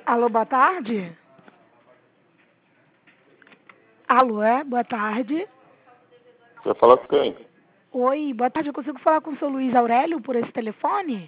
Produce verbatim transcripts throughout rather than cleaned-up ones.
Alô, boa tarde? Alô, é? Boa tarde. Você fala com quem? Oi, boa tarde. Eu consigo falar com o seu Luiz Aurélio por esse telefone?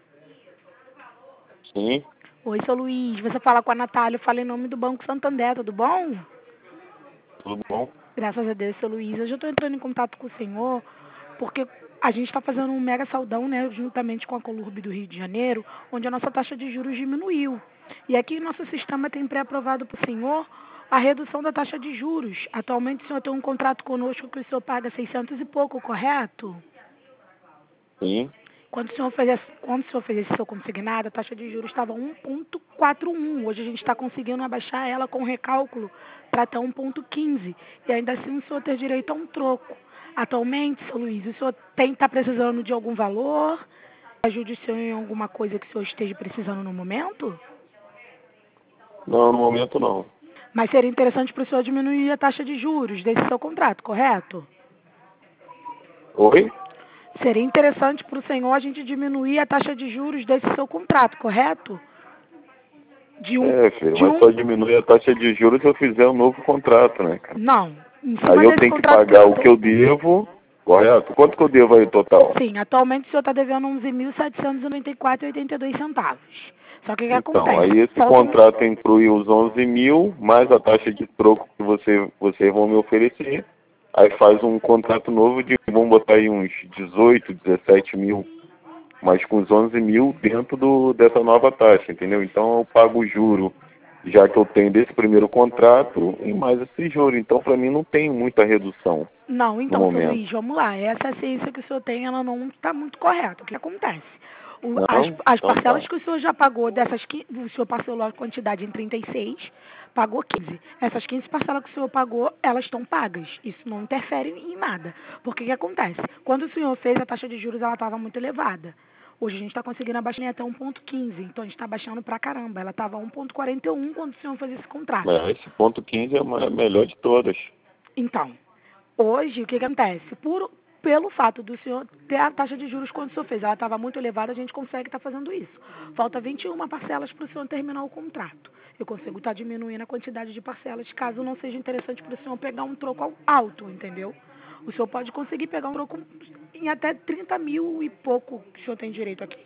Sim. Oi, seu Luiz. Você fala com a Natália. Eu falo em nome do Banco Santander, tudo bom? Tudo bom? Graças a Deus, seu Luiz. Hoje eu estou entrando em contato com o senhor porque a gente está fazendo um mega saudão, né, juntamente com a Colurb do Rio de Janeiro, onde a nossa taxa de juros diminuiu. E aqui nosso sistema tem pré-aprovado para o senhor a redução da taxa de juros. Atualmente o senhor tem um contrato conosco que o senhor paga seiscentos e pouco, correto? Sim. Quando o senhor fez esse, quando o senhor fez esse seu consignado, a taxa de juros estava um vírgula quarenta e um. Hoje a gente está conseguindo abaixar ela com recálculo para até um vírgula quinze. E ainda assim o senhor ter direito a um troco. Atualmente, seu Luiz, o senhor está precisando de algum valor? Ajude o senhor em alguma coisa que o senhor esteja precisando no momento? Não, no momento não. Mas seria interessante para o senhor diminuir a taxa de juros desse seu contrato, correto? Oi? Seria interessante para o senhor a gente diminuir a taxa de juros desse seu contrato, correto? De um, É, filho, de mas um, só diminui a taxa de juros se eu fizer um novo contrato, né, cara? não, em cima Aí eu desse tenho que contrato pagar o o que eu devo, correto? Quanto que eu devo aí total? sim, atualmente o senhor está devendo onze mil setecentos e noventa e quatro reais e oitenta e dois centavos. Só que o que Então, acontece? aí esse Falta um, contrato inclui os onze mil, mais a taxa de troco que você, vocês vão me oferecer. Aí faz um contrato novo de, vamos botar aí uns dezoito, dezessete mil, mas com os onze mil dentro do, dessa nova taxa, entendeu? Então eu pago o juro, já que eu tenho desse primeiro contrato, e mais esse juro. Então, para mim, não tem muita redução não, no então, seu momento. Luiz, vamos lá. Essa ciência que o senhor tem, ela não está muito correta. O que acontece? O- as, Não? as Então parcelas tá. que o senhor já pagou dessas quinze, o senhor parcelou a quantidade em trinta e seis, pagou quinze. Essas quinze parcelas que o senhor pagou, elas estão pagas. Isso não interfere em nada. Porque o que acontece? Quando o senhor fez, a taxa de juros ela estava muito elevada. Hoje a gente está conseguindo abaixar em até um vírgula quinze. Então a gente está baixando pra caramba. Ela estava um vírgula quarenta e um quando o senhor fez esse contrato. É, esse ponto quinze é a melhor de todas. Então, hoje, o que, que acontece? Por, pelo fato do senhor ter a taxa de juros quando o senhor fez, ela estava muito elevada, a gente consegue estar fazendo isso. Falta vinte e uma parcelas para o senhor terminar o contrato. Eu consigo estar diminuindo a quantidade de parcelas, caso não seja interessante para o senhor pegar um troco alto, entendeu? O senhor pode conseguir pegar um troco em até trinta mil e pouco que o senhor tem direito aqui.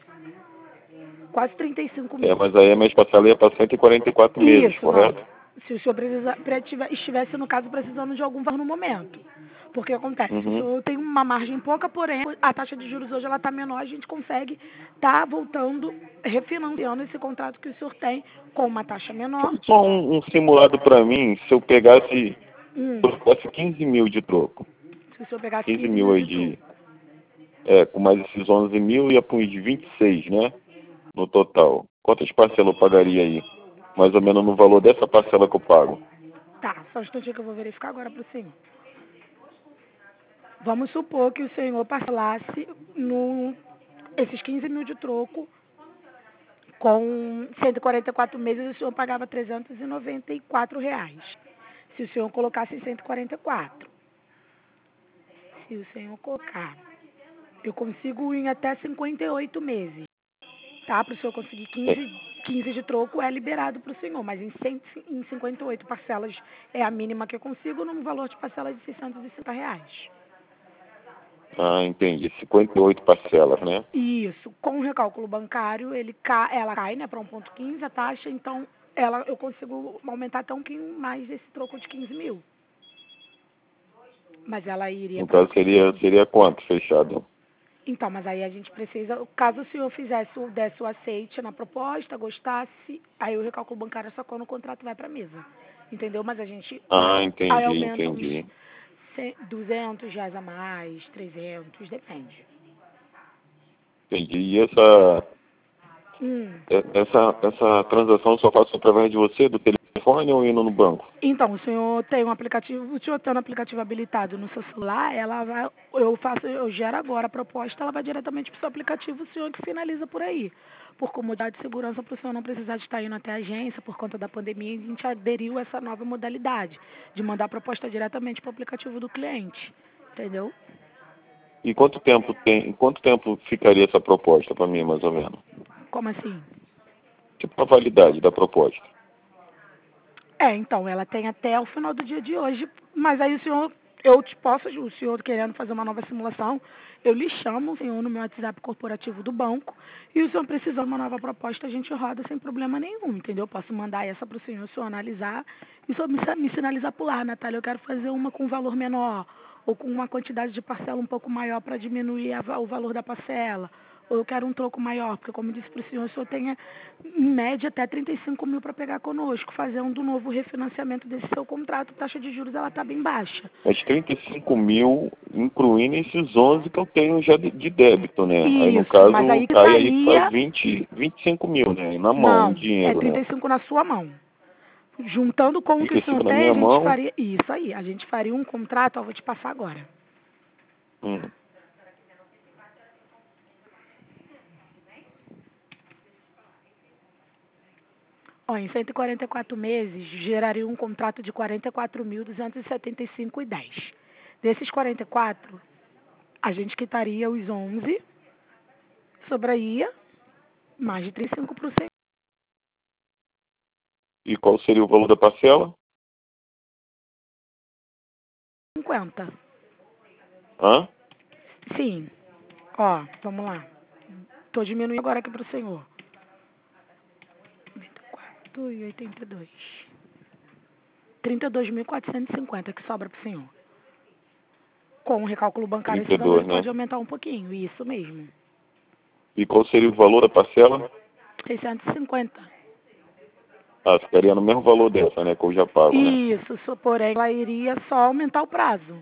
Quase trinta e cinco É, mil. mas aí a minha parcela ia para cento e quarenta e quatro meses, Isso, não. correto? Se o senhor precisa, pre- tiver- estivesse, no caso, precisando de algum valor no momento. Porque acontece, o Uhum. senhor tem uma margem pouca, porém a taxa de juros hoje ela está menor, a gente consegue estar voltando, refinanciando esse contrato que o senhor tem com uma taxa menor. Faz só um, um simulado para mim, se eu pegasse, Hum, se eu fosse quinze mil de troco, se o senhor pegasse quinze quinze mil mil aí de de, troco. é, com mais esses onze mil, ia para uns vinte e seis, né, no total. Quantas parcelas eu pagaria aí? Mais ou menos no valor dessa parcela que eu pago. Tá, só um instantinho que eu vou verificar agora para o senhor. Vamos supor que o senhor parcelasse no, esses quinze mil de troco com cento e quarenta e quatro meses, o senhor pagava trezentos e noventa e quatro reais. Se o senhor colocasse cento e quarenta e quatro. Se o senhor colocar, eu consigo em até cinquenta e oito meses, tá? Para o senhor conseguir É. quinze, quinze de troco é liberado para o senhor, mas em, cem, em cinquenta e oito parcelas é a mínima que eu consigo, num valor de parcela de seiscentos e sessenta reais. Ah, entendi. cinquenta e oito parcelas, né? Isso, com o recálculo bancário, ele ca, ela cai, né, para um vírgula quinze a taxa, então ela, eu consigo aumentar até um pouquinho mais esse troco de quinze mil. Mas ela iria No para. caso, seria, seria quanto fechado? Então, mas aí a gente precisa, caso o senhor fizesse, o- desse o aceite na proposta, gostasse, aí o recálculo bancário é só quando o contrato vai para a mesa. Entendeu? Mas a gente Ah, aí entendi, aumenta uns entendi. cem, duzentos reais a mais, trezentos, depende. Entendi. E essa, Hum. essa, essa transação eu só faço através de você, do telefone ou indo no banco? Então, o senhor tem um aplicativo, o senhor tendo um aplicativo habilitado no seu celular, ela vai, eu faço, eu gero agora a proposta, ela vai diretamente para o seu aplicativo, o senhor que finaliza por aí. Por comodidade de segurança, para o senhor não precisar de estar indo até a agência, por conta da pandemia, a gente aderiu a essa nova modalidade, de mandar a proposta diretamente para o aplicativo do cliente. Entendeu? E quanto tempo tem, em quanto tempo ficaria essa proposta para mim, mais ou menos? Como assim? tipo a validade da proposta? É, então, ela tem até o final do dia de hoje, mas aí o senhor, eu te posso, o senhor querendo fazer uma nova simulação, eu lhe chamo o senhor no meu WhatsApp corporativo do banco, e o senhor precisando de uma nova proposta, a gente roda sem problema nenhum, entendeu? Posso mandar essa para o senhor, o senhor analisar, e o senhor me, me sinalizar por lá, Natália, eu quero fazer uma com valor menor, ou com uma quantidade de parcela um pouco maior para diminuir a, o valor da parcela, ou eu quero um troco maior, porque como eu disse para o senhor, o senhor tem em média até trinta e cinco mil para pegar conosco, fazendo um novo refinanciamento desse seu contrato, a taxa de juros ela está bem baixa. Mas trinta e cinco mil, incluindo esses onze que eu tenho já de, de débito, né? Isso, aí no caso, mas aí cai sairia... aí para vinte, vinte e cinco mil, né? Na mão, em Não, é dinheiro, trinta né? e cinco na sua mão. Juntando com o que o senhor trinta e cinco na tem, a minha gente mão. faria... Isso aí, a gente faria um contrato, ó, vou te passar agora. Hum. Ó, em cento e quarenta e quatro meses, geraria um contrato de quarenta e quatro mil duzentos e setenta e cinco reais e dez centavos. Desses quarenta e quatro, a gente quitaria os onze, sobraria mais de trinta e cinco por cento. E qual seria o valor da parcela? cinquenta. Hã? Sim. Ó, vamos lá. Estou diminuindo agora aqui para o senhor. noventa e quatro e oitenta e dois. trinta e dois mil quatrocentos e cinquenta que sobra para o senhor. Com o recálculo bancário, esse valor trinta e dois, né? pode aumentar um pouquinho. Isso mesmo. E qual seria o valor da parcela? seiscentos e cinquenta. Ah, ficaria no mesmo valor dessa, né? Que eu já pago, né? Isso, só- porém, ela iria só aumentar o prazo.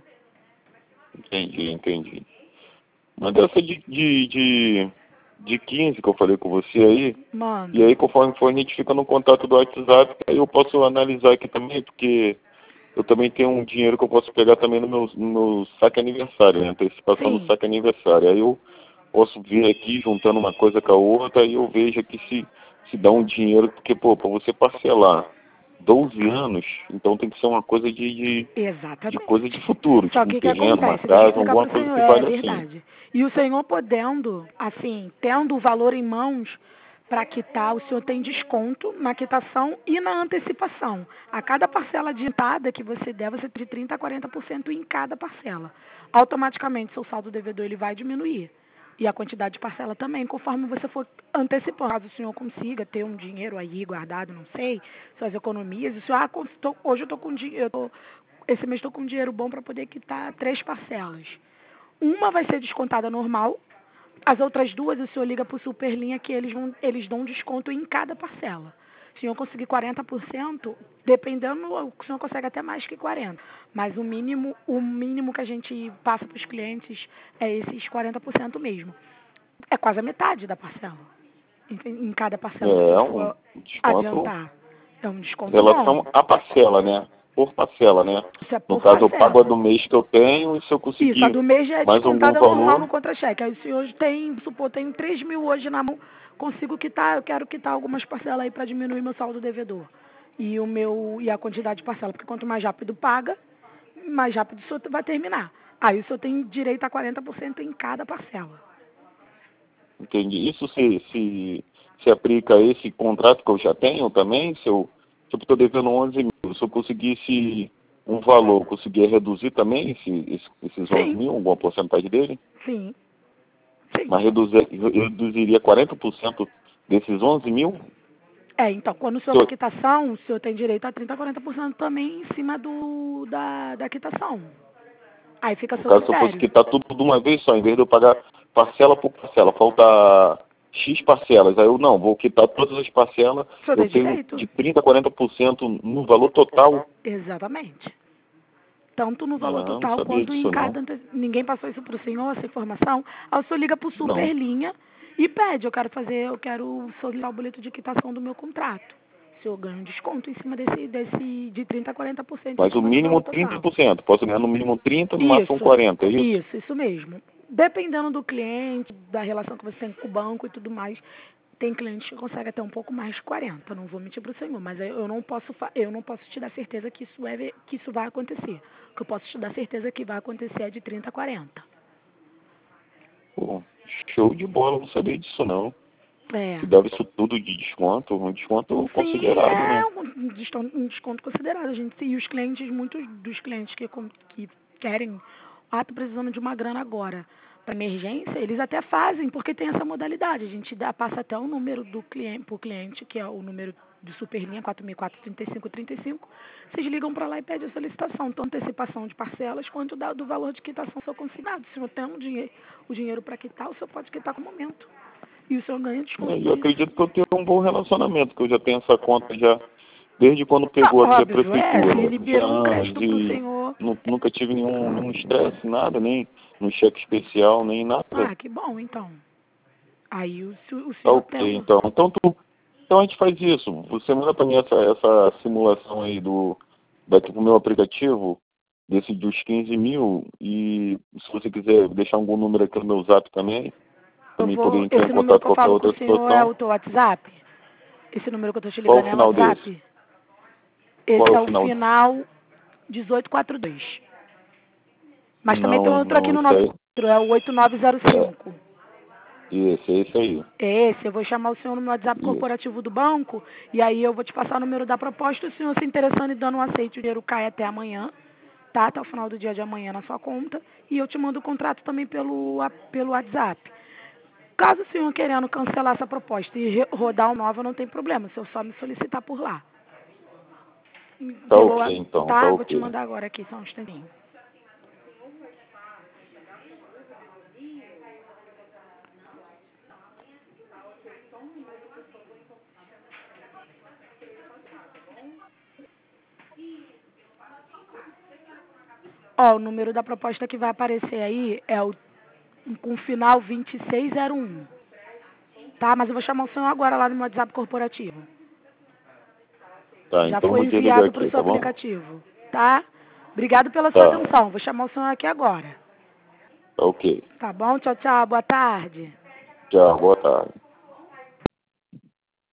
Entendi, entendi. Mas dessa de, de, de, de quinze que eu falei com você aí, Manda. e aí conforme for a gente fica no contato do WhatsApp, aí eu posso analisar aqui também, porque eu também tenho um dinheiro que eu posso pegar também no meu, no meu saque aniversário, né? Antecipação no Sim. saque aniversário. Aí eu posso ver aqui, juntando uma coisa com a outra, aí eu vejo aqui se, se dá um dinheiro, porque, pô, para você parcelar doze anos, então tem que ser uma coisa de, de, de Exatamente. coisa de futuro, Só tipo um que o que terreno, uma acontece? Deixa eu casa, explicar alguma para o coisa senhor. que É vale assim. verdade. E o senhor podendo, assim, tendo o valor em mãos para quitar, o senhor tem desconto na quitação e na antecipação. A cada parcela adiantada que você der, você tem de trinta a quarenta por cento em cada parcela. Automaticamente, seu saldo devedor ele vai diminuir. E a quantidade de parcela também, conforme você for antecipando. Caso o senhor consiga ter um dinheiro aí guardado, não sei, suas economias, o senhor, ah, tô, hoje eu estou com dinheiro, esse mês estou com dinheiro bom para poder quitar três parcelas. Uma vai ser descontada normal, as outras duas o senhor liga para o Superlinha que eles, vão, eles dão um desconto em cada parcela. Se o senhor conseguir quarenta por cento, dependendo, o senhor consegue até mais que quarenta por cento. Mas o mínimo, o mínimo que a gente passa para os clientes é esses quarenta por cento mesmo. É quase a metade da parcela. Em, em cada parcela que o É senhor um for desconto adiantar. É um em desconto bom. relação à parcela, né? Por parcela, né? Isso é No por caso, eu pago a parcela. do mês que eu tenho e se eu Isso, a conseguir do mês já é mais algum descontada normal no valor, contra-cheque. Aí o senhor tem, supor, tem três mil hoje na mão, consigo quitar, eu quero quitar algumas parcelas aí para diminuir meu saldo devedor. E o meu e a quantidade de parcela, porque quanto mais rápido paga, mais rápido o senhor vai terminar. Aí o senhor tem direito a quarenta por cento em cada parcela. entendi. Isso se, se, se aplica a esse contrato que eu já tenho também? Se eu se eu estou devendo onze mil, se eu conseguisse um valor, conseguir reduzir também esse, esse, esses onze Sim, mil, alguma porcentagem dele? sim, sim. Mas reduzir, reduziria quarenta por cento desses onze mil? É, então, quando o senhor Se da eu- quitação, o senhor tem direito a trinta a quarenta por cento também em cima do, da, da quitação. Aí fica a No seu caso, se eu fosse critério. quitar tudo de uma vez só, em vez de eu pagar parcela por parcela, falta X parcelas. Aí eu não, vou quitar todas as parcelas, O senhor eu tem tenho direito? de trinta a quarenta por cento no valor total. Exatamente. Tanto no valor Não, não total sabia quanto em disso não. cada. ante- Ninguém passou isso para o senhor, essa informação. Aí o senhor liga para o Não. Superlinha e pede, eu quero fazer, eu quero solicitar o boleto de quitação do meu contrato. O senhor ganha um desconto em cima desse, desse de trinta a quarenta por cento em Mas o cima do mínimo valor trinta total. por cento. Posso ganhar no mínimo trinta, no máximo Isso, quarenta, é isso? isso, isso mesmo. Dependendo do cliente, da relação que você tem com o banco e tudo mais, tem clientes que conseguem até um pouco mais de quarenta, não vou mentir para o senhor, mas eu não posso fa- eu não posso te dar certeza que isso, é, ve- que isso vai acontecer. O que eu posso te dar certeza que vai acontecer é de trinta a quarenta. Pô, show de bola, não sabia disso não. É. que dava isso tudo de desconto, um desconto Sim, considerável, é né? um desconto, um desconto considerável. A gente, e os clientes, muitos dos clientes que, com- que querem, ah, tô precisando de uma grana agora para emergência, eles até fazem, porque tem essa modalidade. A gente dá, passa até o número do cliente, pro cliente, que é o número de Superlinha quatro mil quatrocentos e trinta e cinco trinta e cinco. Vocês ligam para lá e pedem a solicitação, tanto antecipação de parcelas quanto da, do valor de quitação do seu consignado. Se não tem um dinheiro, o dinheiro para quitar, o senhor pode quitar com o momento. E o senhor ganha desconto É, por eu isso. acredito que eu tenho um bom relacionamento, que eu já tenho essa conta já desde quando Ah, pegou aqui a óbvio, é, se prefeitura. Já liberou um anos crédito para o e senhor. nu- nunca tive nenhum, nenhum estresse, nada, nem um cheque especial, nem nada. Ah, que bom, então. Aí o, se- o Tá senhor ok, tendo. então. Então, tu, então a gente faz isso. Você manda pra mim essa, essa simulação aí do, daqui pro meu aplicativo, desse dos quinze mil, e se você quiser deixar algum número aqui no meu zap também, Eu também poder vou. entrar em Esse número contato que eu com qualquer falo com outra o senhor é situação. o teu WhatsApp? Esse número que eu tô te Qual ligando o é o final desse? WhatsApp? Qual Esse é é o o final? final dezoito quarenta e dois. Mas também tem Não, outro aqui não, no isso nosso. aí. É o oito nove zero É, cinco. isso, é isso aí. É esse, eu vou chamar o senhor no meu WhatsApp Isso. corporativo do banco e aí eu vou te passar o número da proposta. O senhor se interessando e dando um aceite, o dinheiro cai até amanhã, tá? Até o final do dia de amanhã na sua conta. E eu te mando o contrato também pelo, a- pelo WhatsApp. Caso o senhor querendo cancelar essa proposta e re- rodar uma nova, não tem problema. O senhor só me solicitar por lá. Tá Pelo, ok, então, tá tá? Vou te ok. mandar agora aqui, só um instantinho. Ó, o número da proposta que vai aparecer aí é o com final vinte e seis zero um. Tá? Mas eu vou chamar o senhor agora lá no meu WhatsApp corporativo. Tá, Já então eu foi vou desligar enviado para o aqui, seu tá bom? aplicativo. Tá? Obrigado pela sua Tá, atenção. Vou chamar o senhor aqui agora. tá ok. Tá bom? Tchau, tchau. Boa tarde. Tchau, boa tarde.